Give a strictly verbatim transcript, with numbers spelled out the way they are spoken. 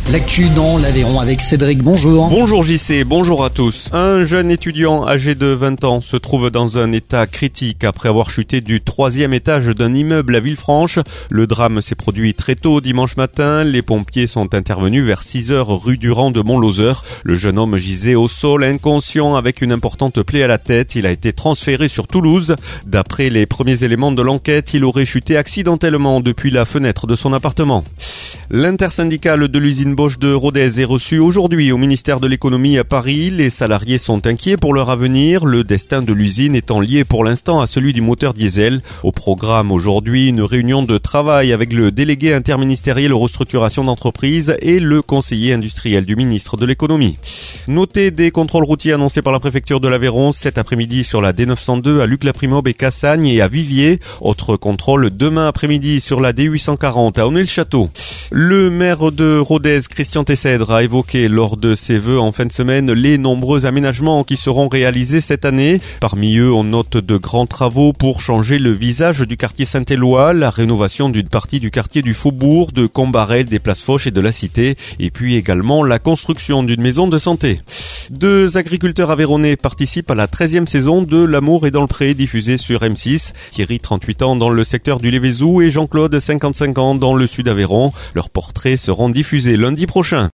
L'actu dans l'Aveyron avec Cédric, bonjour. Bonjour J C, bonjour à tous. Un jeune étudiant âgé de vingt ans se trouve dans un état critique après avoir chuté du troisième étage d'un immeuble à Villefranche. Le drame s'est produit très tôt dimanche matin. Les pompiers sont intervenus vers six heures rue Durand de Montlozeur. Le jeune homme gisait au sol inconscient avec une importante plaie à la tête. Il a été transféré sur Toulouse. D'après les premiers éléments de l'enquête, il aurait chuté accidentellement depuis la fenêtre de son appartement. L'intersyndicale de l'usine Bosch de Rodez est reçue aujourd'hui au ministère de l'économie à Paris. Les salariés sont inquiets pour leur avenir, le destin de l'usine étant lié pour l'instant à celui du moteur diesel. Au programme aujourd'hui, une réunion de travail avec le délégué interministériel aux restructurations d'entreprise et le conseiller industriel du ministre de l'économie. Notez des contrôles routiers annoncés par la préfecture de l'Aveyron cet après-midi sur la D neuf cent deux à Luc-la-Primobe et Cassagne et à Viviers. Autre contrôle demain après-midi sur la D huit cent quarante à Aunay-le-Château. Le maire de Rodez, Christian Tessèdre, a évoqué lors de ses vœux en fin de semaine les nombreux aménagements qui seront réalisés cette année. Parmi eux, on note de grands travaux pour changer le visage du quartier Saint-Éloi, la rénovation d'une partie du quartier du Faubourg, de Combarel, des Places Foch et de la Cité, et puis également la construction d'une maison de santé. Deux agriculteurs aveyronnais participent à la treizième saison de L'amour est dans le pré, diffusée sur M six. Thierry, trente-huit ans, dans le secteur du Lévézou, et Jean-Claude, cinquante-cinq ans, dans le sud Aveyron. Leurs portraits seront diffusés lundi prochain.